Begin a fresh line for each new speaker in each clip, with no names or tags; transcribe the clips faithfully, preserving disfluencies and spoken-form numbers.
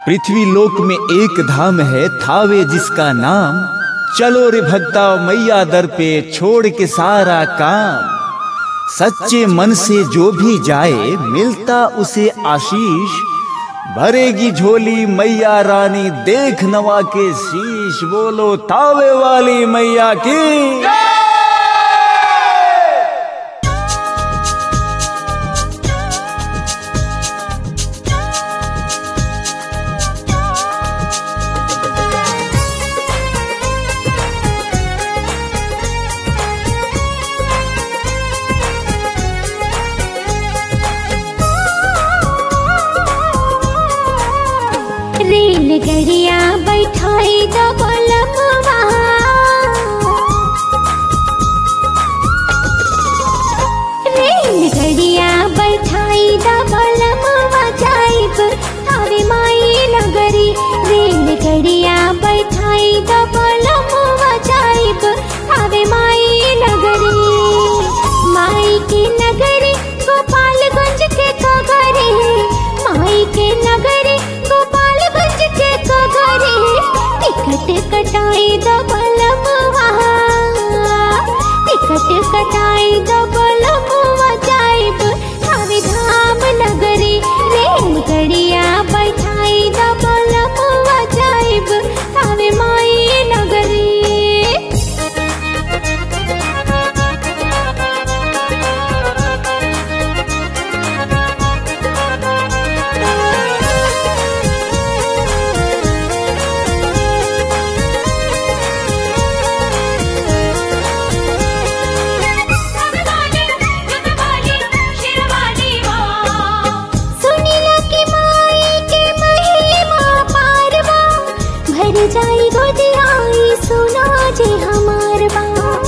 पृथ्वी लोक में एक धाम है थावे जिसका नाम। चलो रे भक्ता मैया दर पे छोड़ के सारा काम। सच्चे मन से जो भी जाए मिलता उसे आशीष। भरेगी झोली मैया रानी देख नवा के शीश। बोलो थावे वाली मैया की।
रेलगड़िया बैठाई दो बलमवा, रेलगड़िया बैठाई दो बलमवा जाइब थावे माई नगरी। रेलगड़िया बैठाई दो बलमवा जाइब थावे माई नगरी। माई की नगरी गोपालगंज के कगरी, माई के नगरी टिकट कटाई दो बलमवा, टिकट कटाई दो बलमवा जाइब थावे धाम नगरी। रेलगड़िया बैठाई दो बलमवा जाइब थावे माई नगरी। जाई गोदियाई सुना जे हमार बा,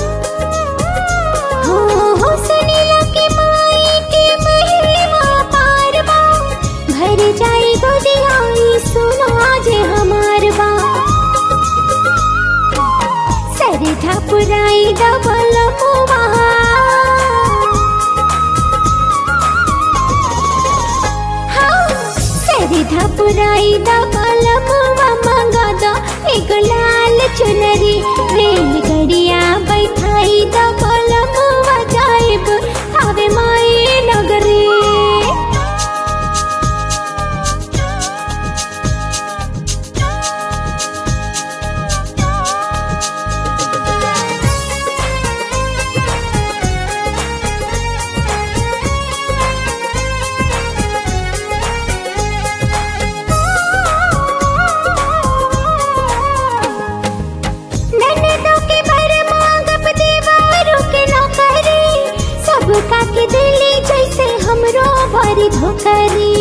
हो हो सुनीला के माई के महिमा पार बा। भर जाई गोदियाई सुना जे हमार बा। सरधा पुराई दा बलमवा, हाँ सरधा पुराई दा बलमवा। मंगा दो एक लाल चुनरी। रेलगड़िया बैठाई दो बलमवा जाइब थावे माई नगरी। सबका के दिली जैसे हमरो भरी धोकरी।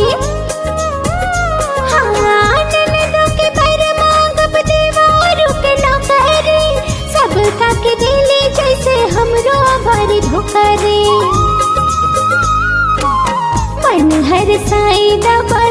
हाँ ननदों के पर मांगब देवारू के नौकरी। सबका के दिली जैसे हमरो भरी धोकरी। मन हर साई दबा